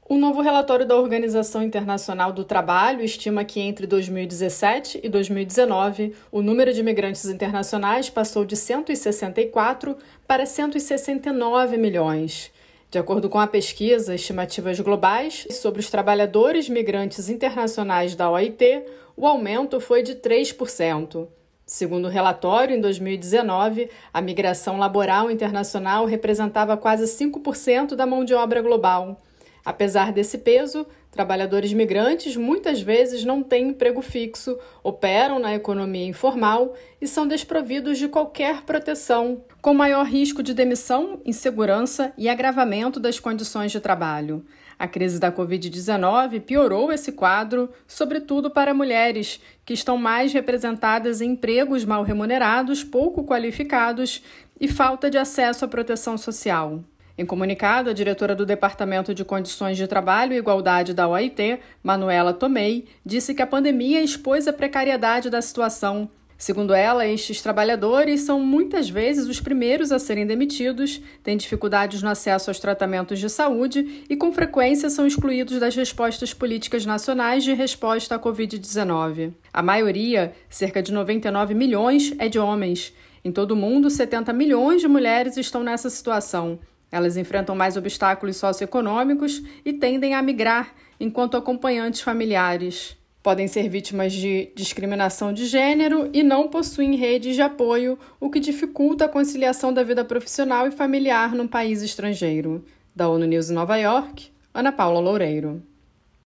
Um novo relatório da Organização Internacional do Trabalho estima que entre 2017 e 2019, o número de imigrantes internacionais passou de 164 para 169 milhões. De acordo com a pesquisa Estimativas Globais sobre os trabalhadores migrantes internacionais da OIT, o aumento foi de 3%. Segundo o relatório, em 2019, a migração laboral internacional representava quase 5% da mão de obra global. Apesar desse peso, trabalhadores migrantes muitas vezes não têm emprego fixo, operam na economia informal e são desprovidos de qualquer proteção, com maior risco de demissão, insegurança e agravamento das condições de trabalho. A crise da Covid-19 piorou esse quadro, sobretudo para mulheres, que estão mais representadas em empregos mal remunerados, pouco qualificados e falta de acesso à proteção social. Em comunicado, a diretora do Departamento de Condições de Trabalho e Igualdade da OIT, Manuela Tomei, disse que a pandemia expôs a precariedade da situação. Segundo ela, estes trabalhadores são muitas vezes os primeiros a serem demitidos, têm dificuldades no acesso aos tratamentos de saúde e, com frequência, são excluídos das respostas políticas nacionais de resposta à Covid-19. A maioria, cerca de 99 milhões, é de homens. Em todo o mundo, 70 milhões de mulheres estão nessa situação. Elas enfrentam mais obstáculos socioeconômicos e tendem a migrar enquanto acompanhantes familiares. Podem ser vítimas de discriminação de gênero e não possuem redes de apoio, o que dificulta a conciliação da vida profissional e familiar num país estrangeiro. Da ONU News em Nova York, Ana Paula Loureiro.